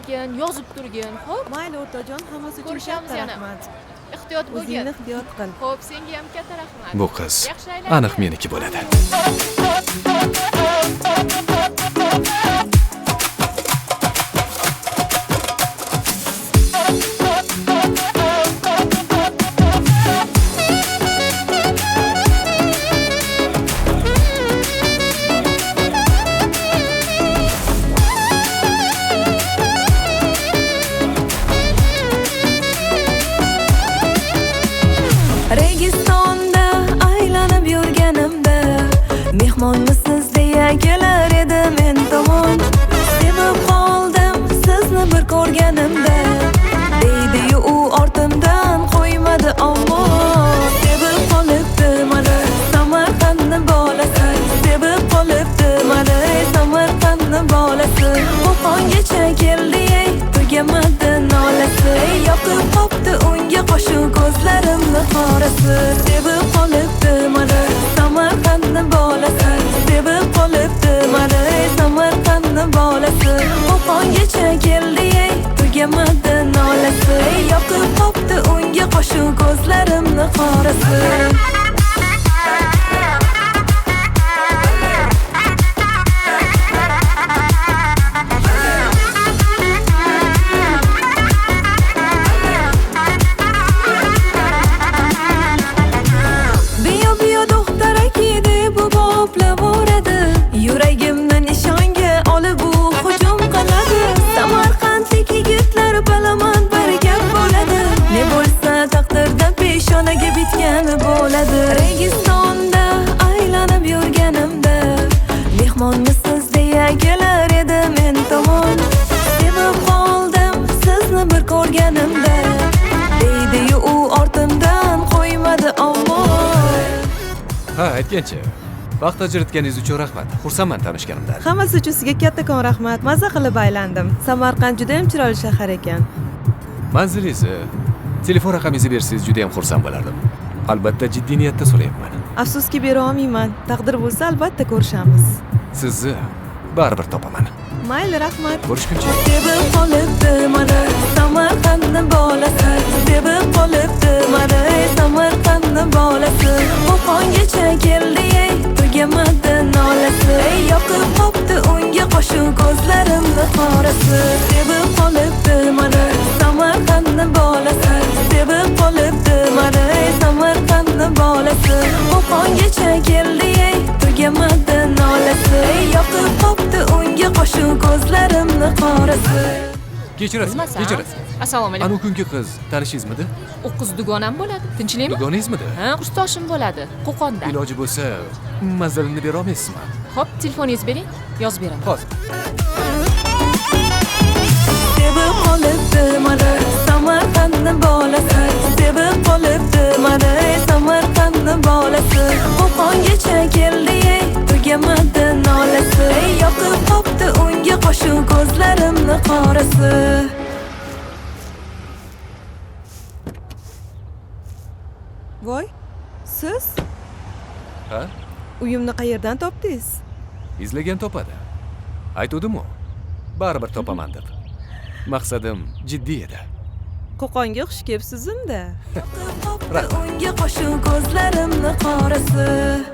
turgin, yozib turgin. Xo'p, Mayli o'rtajon, hammasi uchun Ko'rishamiz katta yana. rahmat. ehtiyot bo'lgin. O'zingni ehtiyot qil. Xo'p, senga ham katta rahmat. Bu qiz Yaxshi aylangan. aniq meniki bo'ladi. Registonda aylanib yurganimda mehmonmisiz deya kelar edi men tomon. Sevib qoldim sizni bir ko'rganimda, deydi-yu u ortimdan qo'ymadi ammo. Sevib qolibdi mana Samarqandni bolasi, sevib qolibdi mana Samarqandni bolasi. Qo'qongacha keldi ey, tugamadi nolasi. Yoqib qopti unga qo'shuv ko'zlarimni qorasi. Sevib qolibdi mana Samarqandni bolasi, sevib qolibdi mana Samarqandni bolasi. Qo'qongacha keldi ey, tugamadi nolasi. Yoqib qopti unga qo'shuv ko'zlarimni qorasi. Yuragimni nishonga olib u hujum qiladi. Samarqandlik yigitlar balamand bir gap bo'ladi. Ne bo'lsa taqdirda peshonaga bitgani bo'ladi. Registonda aylanib yurganimda mehmonmisiz deya kelar edi men tomon. Sevib qoldim sizni bir ko'rganimda, deydi-yu u ortimdan qo'ymadi ammo. Ha, aytgancha. Vaqt ajratganingiz uchun rahmat. Xursandman tanishganimdan. Hammasi uchun sizga kattakon rahmat. Mazza qilib aylandim. Samarqand juda ham chiroyli shahar ekan. Manzilingizni, telefon raqamingizni bersangiz juda ham xursand bo'lardim. Albatta jiddiy niyatda so'rayapman. Afsuski bera olmayman. Taqdir bo'lsa albatta ko'rishamiz. Sizni baribir topaman. Mayli, rahmat. Ko'rishguncha. Sevib qolibdi mana Samarqandni bolasi, sevib qolibdi mana Samarqandni bolasi. Qo'qongacha keldi ey, tugamadi nolasi. Yoqib qopti unga qo'shuv ko'zlarimni qorasi. Sevib qolibdi mana Samarqandni bolasi, sevib qolibdi mana Samarqandni bolasi. Qo'qongacha keldi ey, tugamadi nolasi. Yoqib qopti unga qo'shuv ko'zlarimni qorasi. Kechirasiz, Bilmasam. kechirasiz. Assalomu alaykum. Anu kungi qiz tanishingizmidi? U qiz dugonam bo'ladi. Tinchlikmi? Dugonangizmidi? Ha, kursdoshim bo'ladi. Qo'qondan. Iloji bo'lsa, manzilinni bera olmaysizmi? Xo'p, telefoningizni bering, yozib beraman. Hozir. Sevib qolibdi mana Samarqandni bolasi, sevib qolibdi mana Samarqandni bolasi. Qo'qongacha keldi ey, tugamadi nolasi. Yoqib qopti unga qo'shuv ko'zlarimni qorasi. Voy, siz Ha? uyimni qayerdan topdingiz? Izlagan topadi. Aytdim-ku, baribir topaman deb. Maqsadim jiddiy edi. Qo'qonga xush kelibsiz unda. Yoqib qopti unga qo'shuv ko'zlarimni qorasi.